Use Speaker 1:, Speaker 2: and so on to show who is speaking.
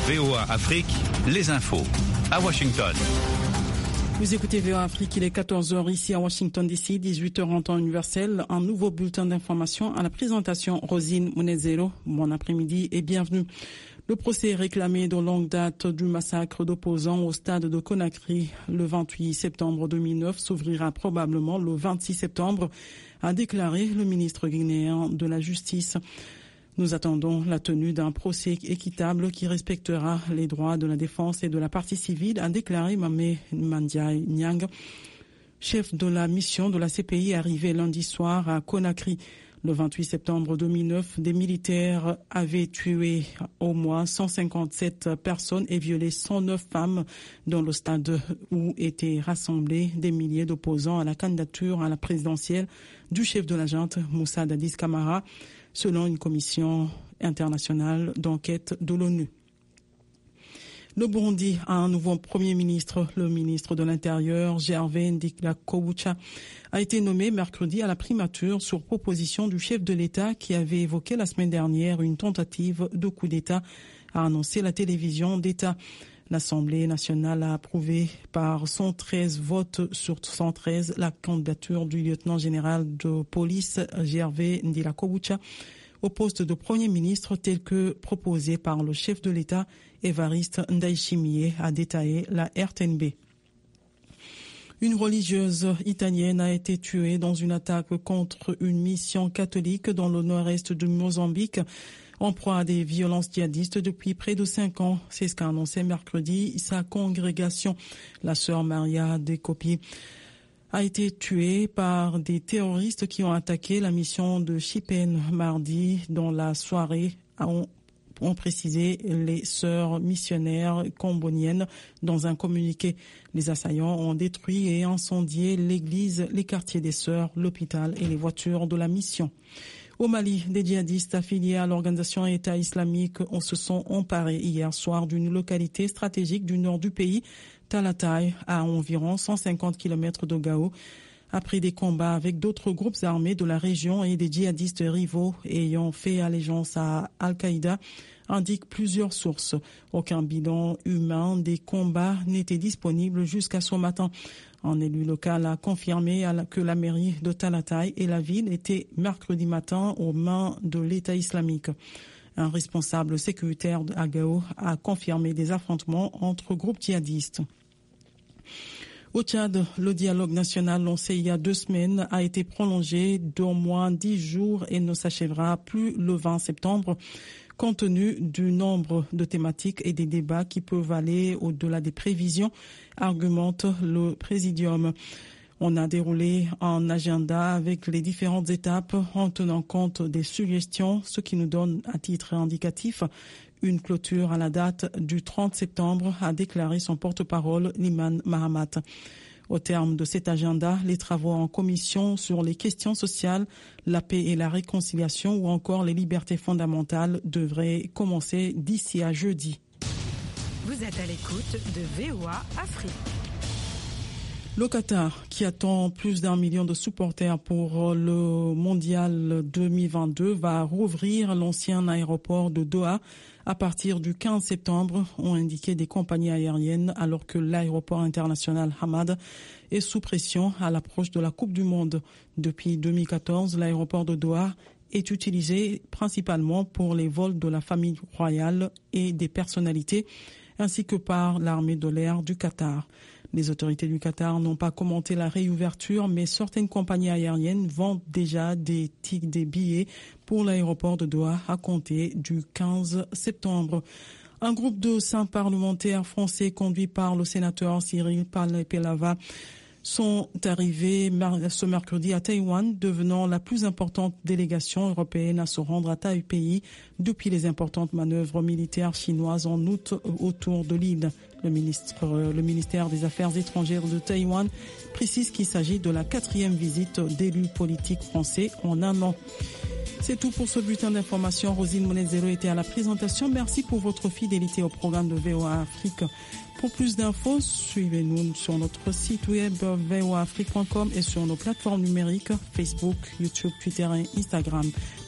Speaker 1: VOA Afrique, les infos. À Washington.
Speaker 2: Vous écoutez VOA Afrique, il est 14h ici à Washington DC, 18h en temps universel. Un nouveau bulletin d'information à la présentation Rosine Munezero. Bon après-midi et bienvenue. Le procès réclamé de longue date du massacre d'opposants au stade de Conakry le 28 septembre 2009 s'ouvrira probablement le 26 septembre, a déclaré le ministre guinéen de la Justice. Nous attendons la tenue d'un procès équitable qui respectera les droits de la défense et de la partie civile, a déclaré Mamé Mandiaye Niang, chef de la mission de la CPI arrivé lundi soir à Conakry. Le 28 septembre 2009, des militaires avaient tué au moins 157 personnes et violé 109 femmes dans le stade où étaient rassemblés des milliers d'opposants à la candidature à la présidentielle du chef de la junte, Moussa Dadis Camara, selon une commission internationale d'enquête de l'ONU. Le Burundi a un nouveau Premier ministre. Le ministre de l'Intérieur, Gervais Ndirakobucha, a été nommé mercredi à la primature sur proposition du chef de l'État qui avait évoqué la semaine dernière une tentative de coup d'État, a annoncé la télévision d'État. L'Assemblée nationale a approuvé par 113 votes sur 113 la candidature du lieutenant-général de police Gervais Ndirakobucha au poste de Premier ministre tel que proposé par le chef de l'État Évariste Ndayishimiye, a détaillé la RTNB. Une religieuse italienne a été tuée dans une attaque contre une mission catholique dans le nord-est du Mozambique, en proie à des violences djihadistes depuis près de 5 ans. C'est ce qu'a annoncé mercredi sa congrégation. La sœur Maria Decopi a été tuée par des terroristes qui ont attaqué la mission de Chipène mardi dans la soirée, ont précisé les sœurs missionnaires comboniennes dans un communiqué. Les assaillants ont détruit et incendié l'église, les quartiers des sœurs, l'hôpital et les voitures de la mission. Au Mali, des djihadistes affiliés à l'organisation État islamique se sont emparés hier soir d'une localité stratégique du nord du pays, Talatay, à environ 150 km de Gao, après des combats avec d'autres groupes armés de la région et des djihadistes rivaux ayant fait allégeance à Al-Qaïda, indiquent plusieurs sources. Aucun bilan humain des combats n'était disponible jusqu'à ce matin. Un élu local a confirmé que la mairie de Talatay et la ville étaient mercredi matin aux mains de l'État islamique. Un responsable sécuritaire à Gao a confirmé des affrontements entre groupes djihadistes. Au Tchad, le dialogue national lancé il y a 2 semaines a été prolongé d'au moins 10 jours et ne s'achèvera plus le 20 septembre, compte tenu du nombre de thématiques et des débats qui peuvent aller au-delà des prévisions, argumente le Présidium. On a déroulé un agenda avec les différentes étapes en tenant compte des suggestions, ce qui nous donne à titre indicatif une clôture à la date du 30 septembre, a déclaré son porte-parole Liman Mahamat. Au terme de cet agenda, les travaux en commission sur les questions sociales, la paix et la réconciliation ou encore les libertés fondamentales devraient commencer d'ici à jeudi.
Speaker 3: Vous êtes à l'écoute de VOA Afrique.
Speaker 2: Le Qatar, qui attend plus d'1 million de supporters pour le mondial 2022, va rouvrir l'ancien aéroport de Doha à partir du 15 septembre, ont indiqué des compagnies aériennes, alors que l'aéroport international Hamad est sous pression à l'approche de la Coupe du Monde. Depuis 2014, l'aéroport de Doha est utilisé principalement pour les vols de la famille royale et des personnalités, ainsi que par l'armée de l'air du Qatar. Les autorités du Qatar n'ont pas commenté la réouverture, mais certaines compagnies aériennes vendent déjà des billets pour l'aéroport de Doha à compter du 15 septembre. Un groupe de 5 parlementaires français conduit par le sénateur Cyril Palais-Pelava sont arrivés ce mercredi à Taïwan, devenant la plus importante délégation européenne à se rendre à Taipei depuis les importantes manœuvres militaires chinoises en août autour de l'île. Le ministère des Affaires étrangères de Taïwan précise qu'il s'agit de la 4e visite d'élus politiques français en un an. C'est tout pour ce bulletin d'information. Rosine Monezero était à la présentation. Merci pour votre fidélité au programme de VOA Afrique. Pour plus d'infos, suivez-nous sur notre site web voaafrique.com et sur nos plateformes numériques Facebook, YouTube, Twitter et Instagram.